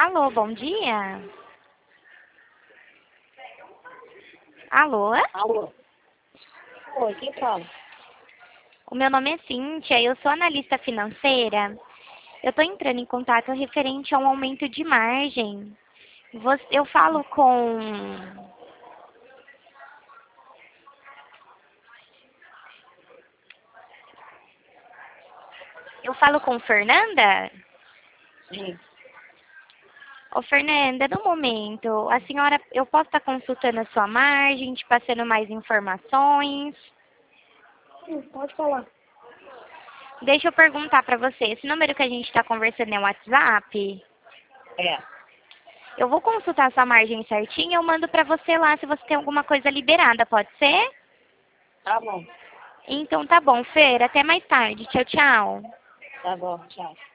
Alô, bom dia. Alô? Alô? Oi, quem fala? O meu nome é Cíntia, eu sou analista financeira. Eu estou entrando em contato referente a um aumento de margem. Eu falo com... Eu falo com Fernanda? Sim. Ô, Fernanda, no momento, a senhora, eu posso estar consultando a sua margem, te passando mais informações? Sim, pode falar. Deixa eu perguntar para você, esse número que a gente está conversando é o WhatsApp? É. Eu vou consultar a sua margem certinho e eu mando para você lá se você tem alguma coisa liberada, pode ser? Tá bom. Então tá bom, Fer, até mais tarde. Tchau, tchau. Tá bom, tchau.